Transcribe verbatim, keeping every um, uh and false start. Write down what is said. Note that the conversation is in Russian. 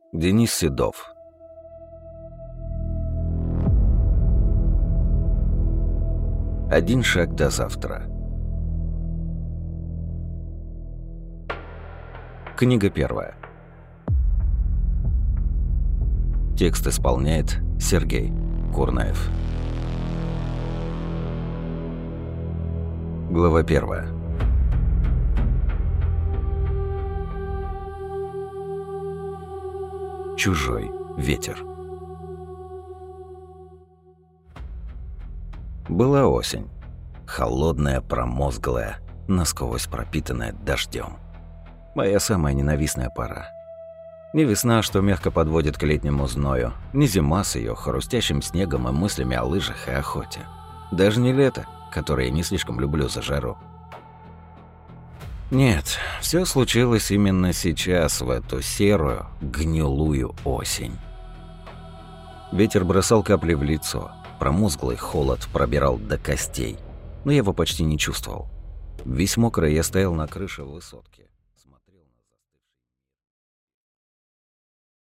Денис Седов. Один шаг до завтра. Книга первая. Текст исполняет Сергей Курнаев. Глава первая. Чужой ветер. Была осень. Холодная, промозглая, насквозь пропитанная дождем. Моя самая ненавистная пора. Не весна, что мягко подводит к летнему зною, не зима с ее хрустящим снегом и мыслями о лыжах и охоте. Даже не лето, которое я не слишком люблю за жару. Нет, все случилось именно сейчас, в эту серую, гнилую осень. Ветер бросал капли в лицо, промозглый холод пробирал до костей, но я его почти не чувствовал. Весь мокрый я стоял на крыше высотки.